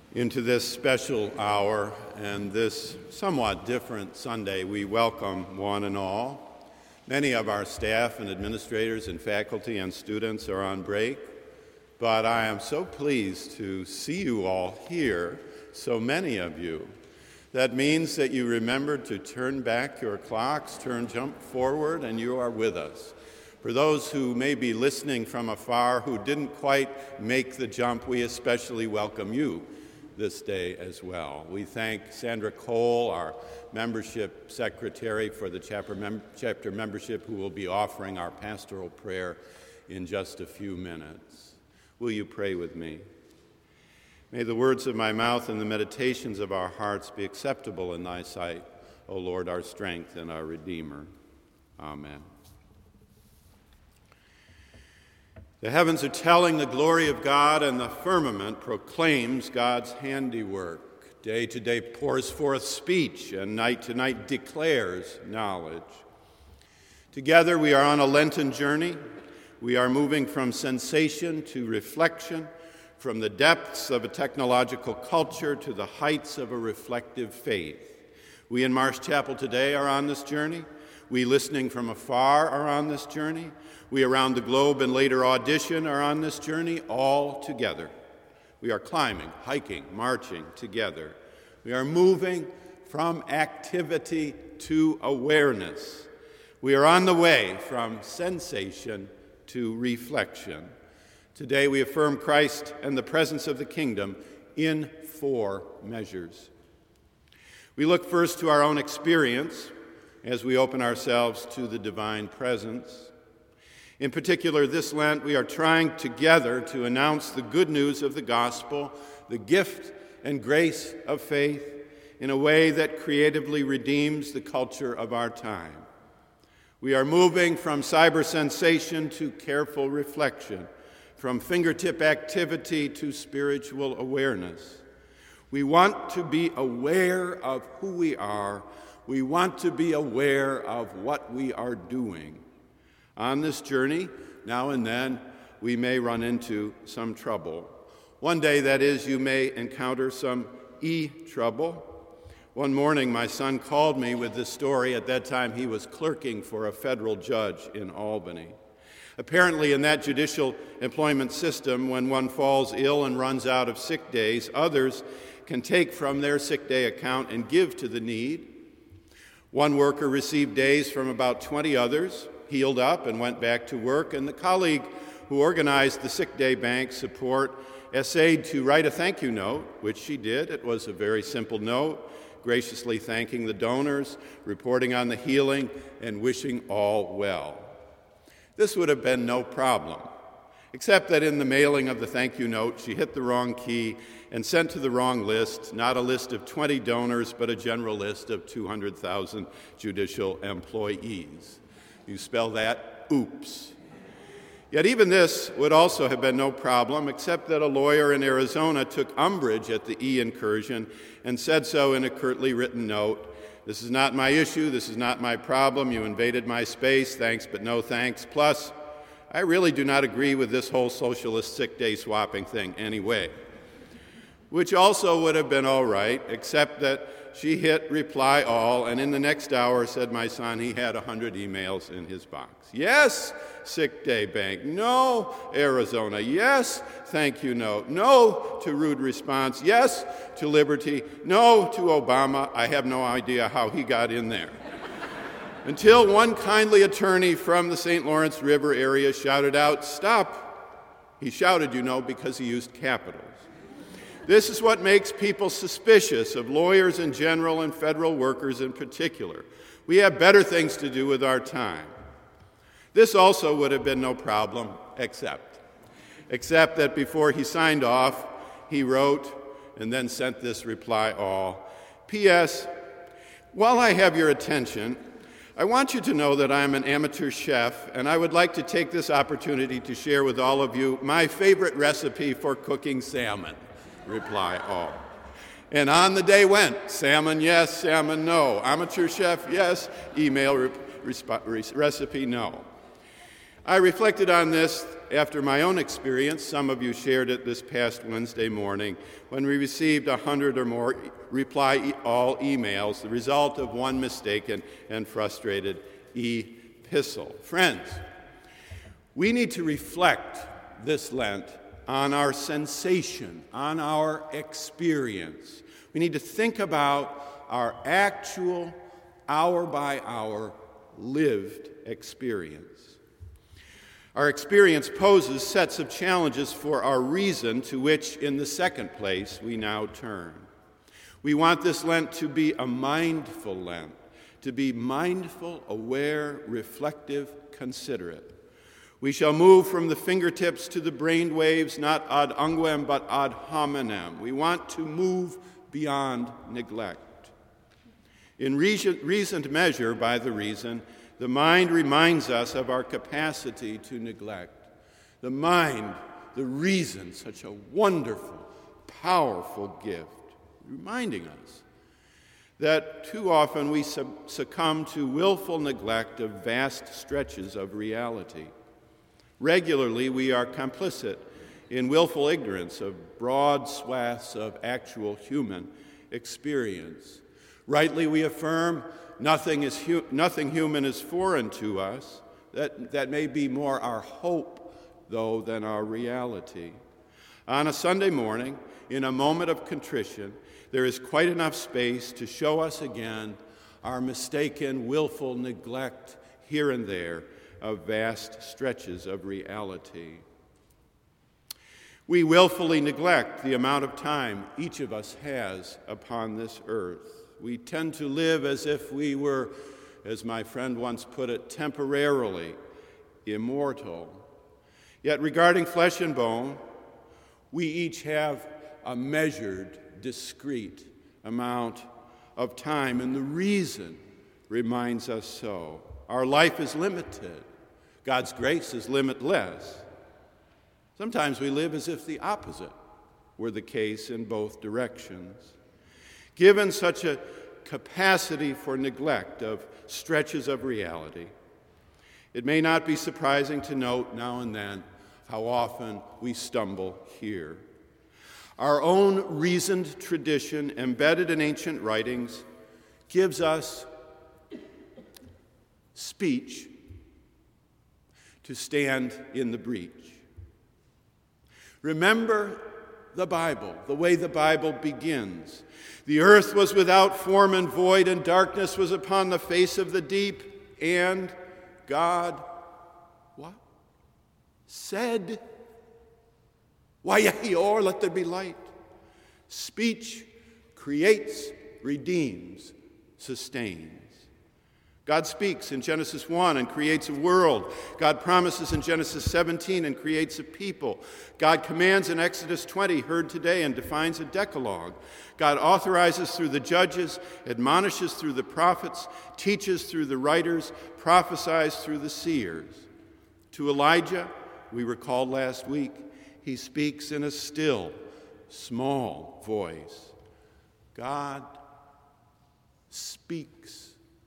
Into this special hour and this somewhat different Sunday, we welcome one and all. Many of our staff and administrators and faculty and students are on break, but I am so pleased to see you all here, so many of you. That means that you remembered to turn back your clocks, jump forward, and you are with us. For those who may be listening from afar who didn't quite make the jump, we especially welcome you this day as well. We thank Sandra Cole, our membership secretary for the chapter membership, who will be offering our pastoral prayer in just a few minutes. Will you pray with me? May the words of my mouth and the meditations of our hearts be acceptable in thy sight, O Lord, our strength and our Redeemer. Amen. The heavens are telling the glory of God, and the firmament proclaims God's handiwork. Day to day pours forth speech, and night to night declares knowledge. Together we are on a Lenten journey. We are moving from sensation to reflection, from the depths of a technological culture to the heights of a reflective faith. We in Marsh Chapel today are on this journey. We listening from afar are on this journey. We around the globe and later audition are on this journey all together. We are climbing, hiking, marching together. We are moving from activity to awareness. We are on the way from sensation to reflection. Today we affirm Christ and the presence of the kingdom in 4 measures. We look first to our own experience as we open ourselves to the divine presence. In particular, this Lent, we are trying together to announce the good news of the gospel, the gift and grace of faith, in a way that creatively redeems the culture of our time. We are moving from cyber sensation to careful reflection, from fingertip activity to spiritual awareness. We want to be aware of who we are. We want to be aware of what we are doing. On this journey, now and then, we may run into some trouble. One day, that is, you may encounter some trouble. One morning, my son called me with this story. At that time, he was clerking for a federal judge in Albany. Apparently, in that judicial employment system, when one falls ill and runs out of sick days, others can take from their sick day account and give to the need. One worker received days from about 20 others, healed up and went back to work, and the colleague who organized the sick day bank support essayed to write a thank you note, which she did. It was a very simple note, graciously thanking the donors, reporting on the healing, and wishing all well. This would have been no problem, except that in the mailing of the thank you note, she hit the wrong key and sent to the wrong list, not a list of 20 donors, but a general list of 200,000 judicial employees. You spell that, oops. Yet even this would also have been no problem, except that a lawyer in Arizona took umbrage at the incursion and said so in a curtly written note. This is not my issue, this is not my problem, you invaded my space, thanks but no thanks. Plus, I really do not agree with this whole socialist sick day swapping thing anyway. Which also would have been all right, except that she hit reply all, and in the next hour, said my son, he had 100 emails in his box. Yes, sick day bank. No, Arizona. Yes, thank you note. No to rude response. Yes to liberty. No to Obama. I have no idea how he got in there. Until one kindly attorney from the St. Lawrence River area shouted out, stop. He shouted, because he used capitals. This is what makes people suspicious of lawyers in general and federal workers in particular. We have better things to do with our time. This also would have been no problem, except that before he signed off, he wrote and then sent this reply all. P.S. While I have your attention, I want you to know that I'm an amateur chef, and I would like to take this opportunity to share with all of you my favorite recipe for cooking salmon. Reply all. And on the day went, salmon yes, salmon no. Amateur chef yes, email recipe no. I reflected on this after my own experience, some of you shared it this past Wednesday morning, when we received 100 or more reply all emails, the result of one mistaken and frustrated epistle. Friends, we need to reflect this Lent on our sensation, on our experience. We need to think about our actual, hour-by-hour, lived experience. Our experience poses sets of challenges for our reason, to which, in the second place, we now turn. We want this Lent to be a mindful Lent, to be mindful, aware, reflective, considerate. We shall move from the fingertips to the brain waves, not ad unguem, but ad hominem. We want to move beyond neglect. In recent measure, by the reason, the mind reminds us of our capacity to neglect. The mind, the reason, such a wonderful, powerful gift, reminding us that too often we succumb to willful neglect of vast stretches of reality. Regularly, we are complicit in willful ignorance of broad swaths of actual human experience. Rightly, we affirm nothing human is foreign to us. That may be more our hope, though, than our reality. On a Sunday morning, in a moment of contrition, there is quite enough space to show us again our mistaken, willful neglect here and there of vast stretches of reality. We willfully neglect the amount of time each of us has upon this earth. We tend to live as if we were, as my friend once put it, temporarily immortal. Yet regarding flesh and bone, we each have a measured, discrete amount of time, and the reason reminds us so. Our life is limited. God's grace is limitless. Sometimes we live as if the opposite were the case in both directions. Given such a capacity for neglect of stretches of reality, it may not be surprising to note now and then how often we stumble here. Our own reasoned tradition, embedded in ancient writings, gives us speech to stand in the breach. Remember the Bible, the way the Bible begins. The earth was without form and void, and darkness was upon the face of the deep, and God, what? Said, Vayahior, let there be light. Speech creates, redeems, sustains. God speaks in Genesis 1 and creates a world. God promises in Genesis 17 and creates a people. God commands in Exodus 20, heard today, and defines a decalogue. God authorizes through the judges, admonishes through the prophets, teaches through the writers, prophesies through the seers. To Elijah, we recalled last week, he speaks in a still, small voice. God speaks.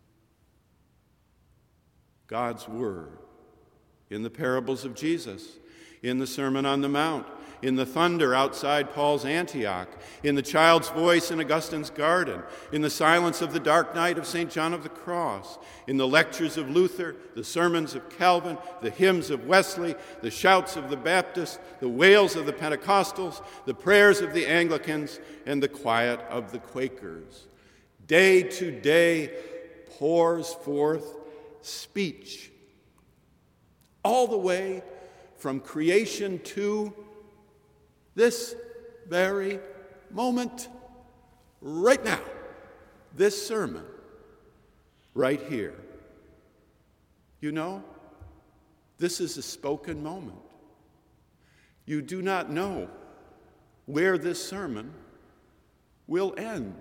God's word in the parables of Jesus, in the Sermon on the Mount, in the thunder outside Paul's Antioch, in the child's voice in Augustine's garden, in the silence of the dark night of St. John of the Cross, in the lectures of Luther, the sermons of Calvin, the hymns of Wesley, the shouts of the Baptists, the wails of the Pentecostals, the prayers of the Anglicans, and the quiet of the Quakers. Day to day pours forth speech, all the way from creation to this very moment, right now, this sermon, right here. You know, this is a spoken moment. You do not know where this sermon will end.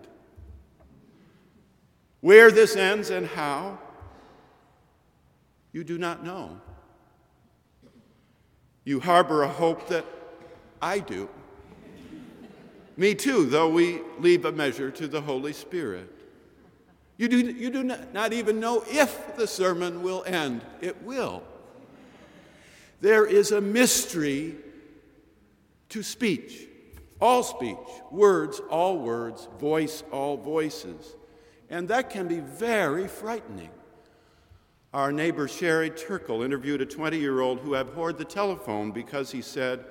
Where this ends and how, you do not know. You harbor a hope that I do. Me too, though we leave a measure to the Holy Spirit. You do not even know if the sermon will end. It will. There is a mystery to speech, all speech, words, all words, voice, all voices. And that can be very frightening. Our neighbor Sherry Turkle interviewed a 20-year-old who abhorred the telephone because he said,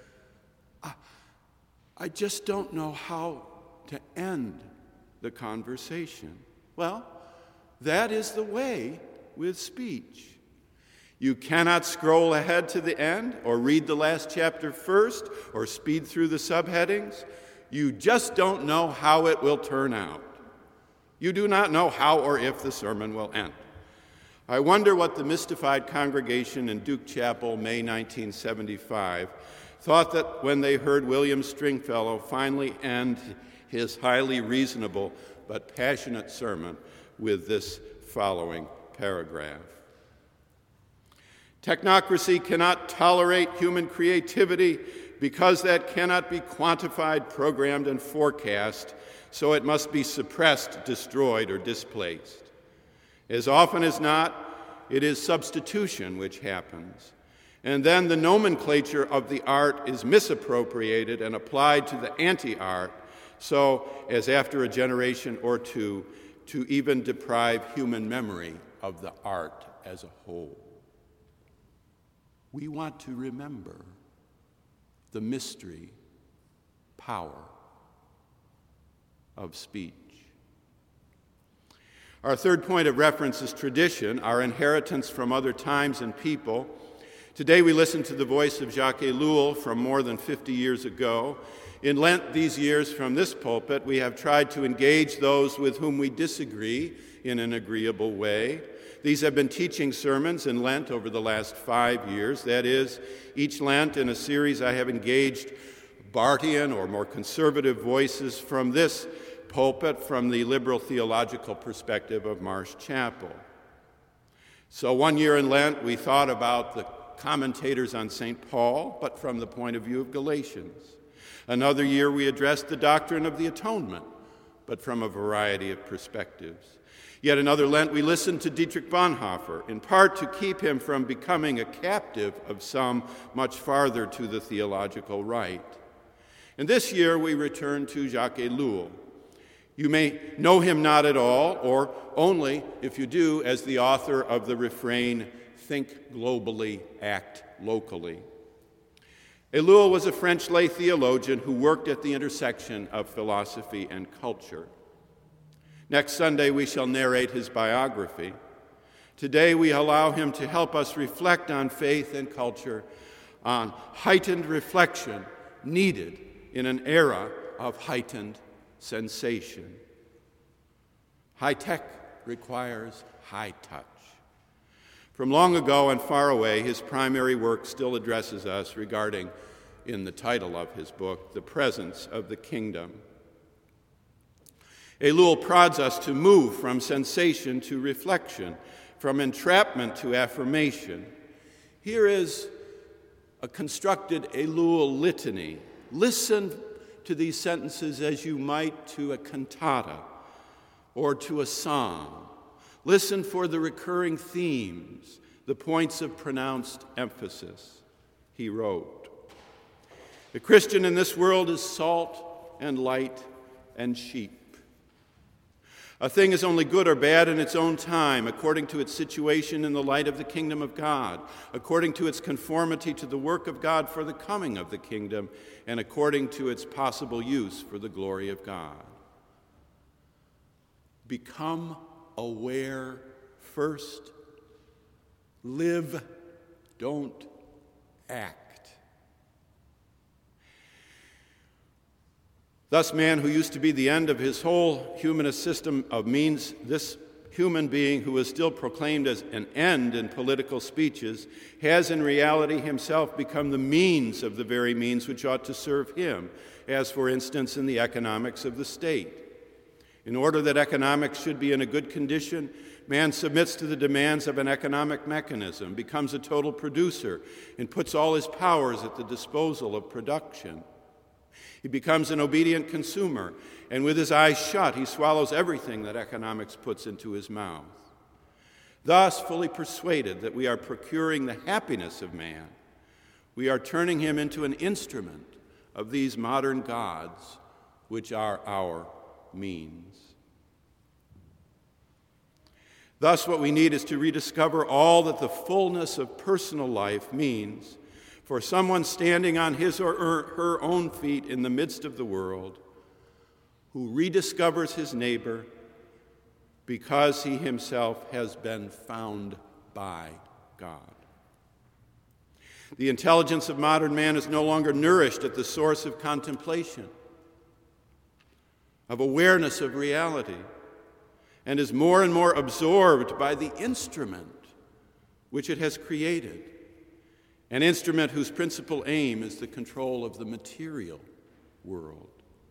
I just don't know how to end the conversation. Well, that is the way with speech. You cannot scroll ahead to the end or read the last chapter first or speed through the subheadings. You just don't know how it will turn out. You do not know how or if the sermon will end. I wonder what the mystified congregation in Duke Chapel, May 1975, thought that when they heard William Stringfellow finally end his highly reasonable but passionate sermon with this following paragraph. Technocracy cannot tolerate human creativity because that cannot be quantified, programmed, and forecast, so it must be suppressed, destroyed, or displaced. As often as not, it is substitution which happens. And then the nomenclature of the art is misappropriated and applied to the anti-art, so as after a generation or two to even deprive human memory of the art as a whole. We want to remember the mystery, power of speech. Our third point of reference is tradition, our inheritance from other times and people. Today we listen to the voice of Jacques Ellul from more than 50 years ago. In Lent these years from this pulpit, we have tried to engage those with whom we disagree in an agreeable way. These have been teaching sermons in Lent over the last 5 years. That is, each Lent in a series I have engaged Barthian or more conservative voices from this pulpit from the liberal theological perspective of Marsh Chapel. So one year in Lent, we thought about the commentators on St. Paul, but from the point of view of Galatians. Another year, we addressed the doctrine of the atonement, but from a variety of perspectives. Yet another Lent, we listened to Dietrich Bonhoeffer, in part to keep him from becoming a captive of some much farther to the theological right. And this year, we return to Jacques Ellul. You may know him not at all, or only, if you do, as the author of the refrain, "Think globally, act locally." Ellul was a French lay theologian who worked at the intersection of philosophy and culture. Next Sunday, we shall narrate his biography. Today, we allow him to help us reflect on faith and culture, on heightened reflection needed in an era of heightened sensation. High tech requires high touch. From long ago and far away, his primary work still addresses us regarding, in the title of his book, the presence of the kingdom. Ellul prods us to move from sensation to reflection, from entrapment to affirmation. Here is a constructed Ellul litany. Listen to these sentences as you might to a cantata or to a psalm. Listen for the recurring themes, the points of pronounced emphasis. He wrote, "The Christian in this world is salt and light and sheep. A thing is only good or bad in its own time, according to its situation in the light of the kingdom of God, according to its conformity to the work of God for the coming of the kingdom, and according to its possible use for the glory of God." Become aware first. Live, don't act. Thus, man who used to be the end of his whole humanist system of means, this human being who is still proclaimed as an end in political speeches, has in reality himself become the means of the very means which ought to serve him, as, for instance, in the economics of the state. In order that economics should be in a good condition, man submits to the demands of an economic mechanism, becomes a total producer, and puts all his powers at the disposal of production. He becomes an obedient consumer, and with his eyes shut, he swallows everything that economics puts into his mouth. Thus, fully persuaded that we are procuring the happiness of man, We are turning him into an instrument of these modern gods, which are our means. Thus, what we need is to rediscover all that the fullness of personal life means for someone standing on his or her own feet in the midst of the world, who rediscovers his neighbor because he himself has been found by God. The intelligence of modern man is no longer nourished at the source of contemplation, of awareness of reality, and is more and more absorbed by the instrument which it has created, an instrument whose principal aim is the control of the material world.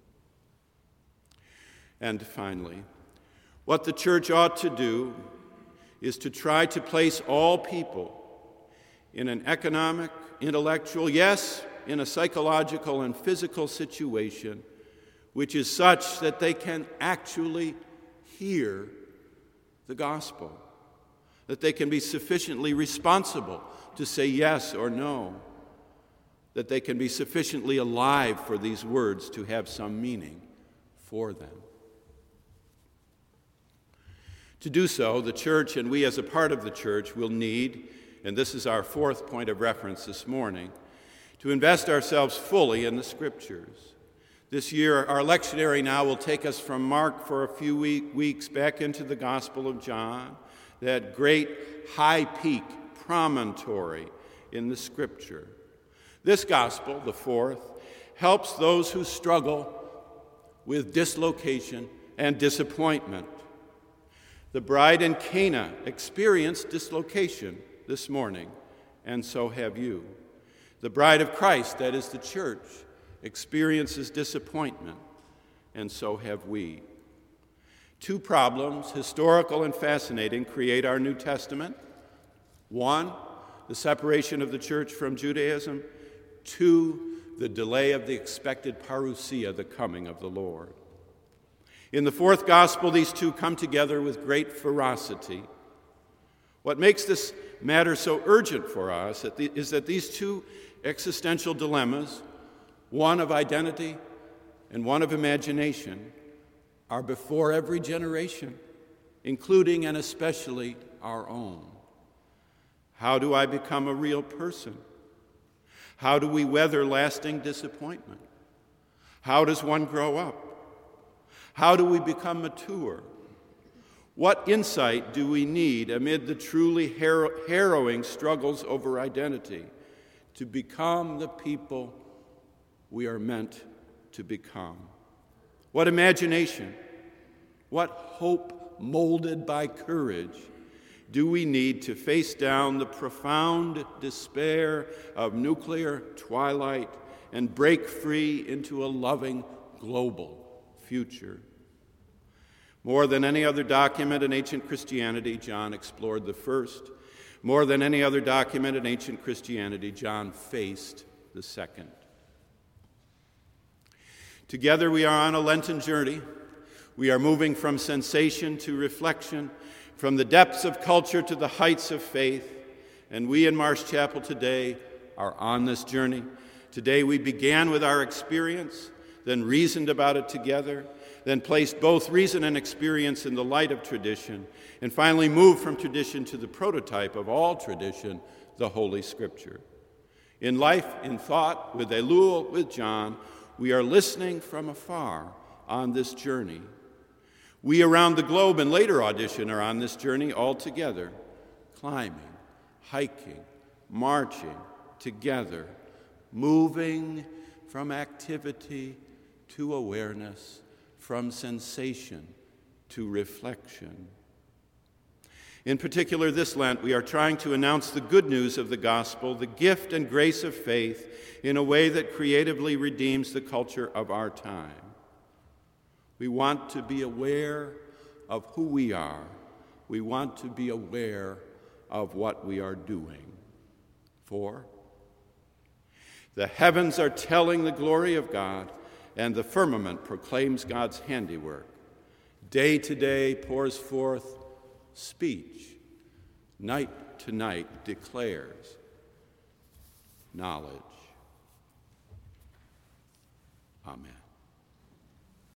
And finally, what the church ought to do is to try to place all people in an economic, intellectual, yes, in a psychological and physical situation which is such that they can actually hear the gospel, that they can be sufficiently responsible to say yes or no, that they can be sufficiently alive for these words to have some meaning for them. To do so, the church and we as a part of the church will need, and this is our fourth point of reference this morning, to invest ourselves fully in the Scriptures. This year, our lectionary now will take us from Mark for a few weeks back into the Gospel of John, that great high peak promontory in the Scripture. This Gospel, the fourth, helps those who struggle with dislocation and disappointment. The bride in Cana experienced dislocation this morning, and so have you. The bride of Christ, that is the church, experiences disappointment, and so have we. Two problems, historical and fascinating, create our New Testament. One, the separation of the church from Judaism. Two, the delay of the expected parousia, the coming of the Lord. In the fourth gospel, these two come together with great ferocity. What makes this matter so urgent for us is that these two existential dilemmas, one of identity and one of imagination, are before every generation, including and especially our own. How do I become a real person? How do we weather lasting disappointment? How does one grow up? How do we become mature? What insight do we need amid the truly harrowing struggles over identity to become the people we are meant to become? What imagination, what hope molded by courage do we need to face down the profound despair of nuclear twilight and break free into a loving global future? More than any other document in ancient Christianity, John explored the first. More than any other document in ancient Christianity, John faced the second. Together we are on a Lenten journey. We are moving from sensation to reflection, from the depths of culture to the heights of faith. And we in Marsh Chapel today are on this journey. Today we began with our experience, then reasoned about it together, then placed both reason and experience in the light of tradition, and finally moved from tradition to the prototype of all tradition, the Holy Scripture. In life, in thought, with Elul, with John, we are listening from afar on this journey. We around the globe in later audition are on this journey all together, climbing, hiking, marching together, moving from activity to awareness, from sensation to reflection. In particular, this Lent, we are trying to announce the good news of the gospel, the gift and grace of faith, in a way that creatively redeems the culture of our time. We want to be aware of who we are. We want to be aware of what we are doing. For the heavens are telling the glory of God, and the firmament proclaims God's handiwork. Day to day pours forth speech. Night to night declares knowledge. Amen.